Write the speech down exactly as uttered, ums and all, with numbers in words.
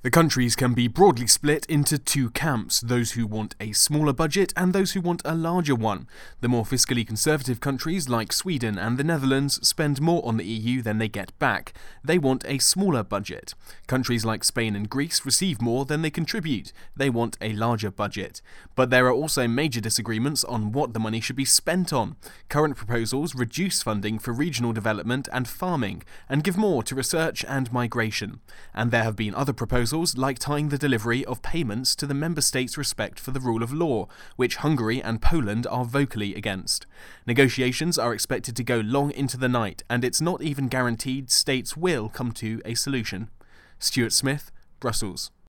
The countries can be broadly split into two camps, those who want a smaller budget and those who want a larger one. The more fiscally conservative countries like Sweden and the Netherlands spend more on the E U than they get back. They want a smaller budget. Countries like Spain and Greece receive more than they contribute. They want a larger budget. But there are also major disagreements on what the money should be spent on. Current proposals reduce funding for regional development and farming and give more to research and migration. And there have been other proposals like tying the delivery of payments to the member states' respect for the rule of law, which Hungary and Poland are vocally against. Negotiations are expected to go long into the night, and it's not even guaranteed states will come to a solution. Stuart Smith, Brussels.